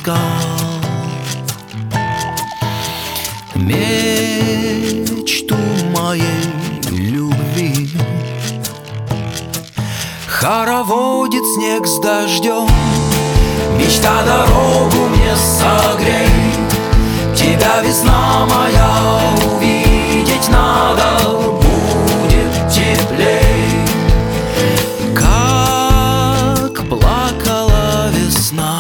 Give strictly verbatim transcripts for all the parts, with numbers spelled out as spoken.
искал мечту моей любви. Хороводит снег с дождем, мечта дорогу мне согреет. Тебя, весна моя, увидеть надо, будет теплей. Как плакала весна,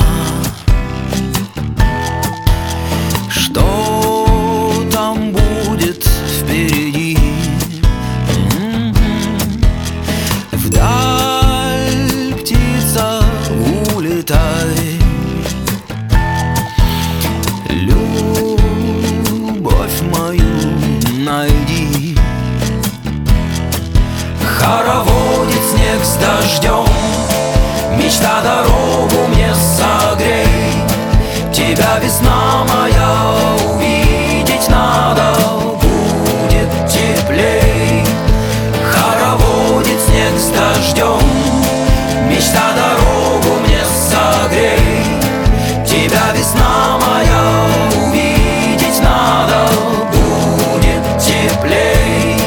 что там будет впереди? Вдаль, птица, улетай, любовь мою найди. Хороводит снег с дождем, мечта дорогу мне согрей. Тебя, весна моя, увидеть надо, будет теплей. Хороводит снег с дождем, мечта дорогу мне согрей. Тебя, весна моя, увидеть надо, будет теплей.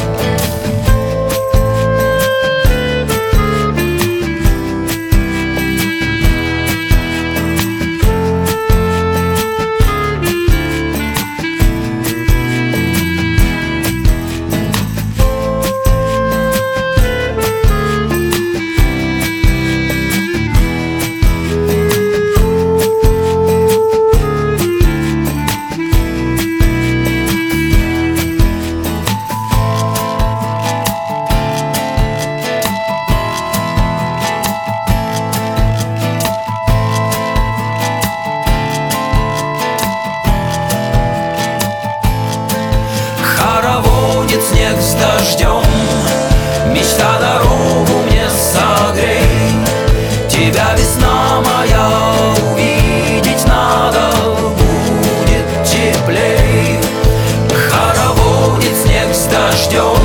Хороводит снег с дождем, мечта дорогу мне согрей. Тебя, весна моя, увидеть надо, будет теплей. Хороводит снег с дождем,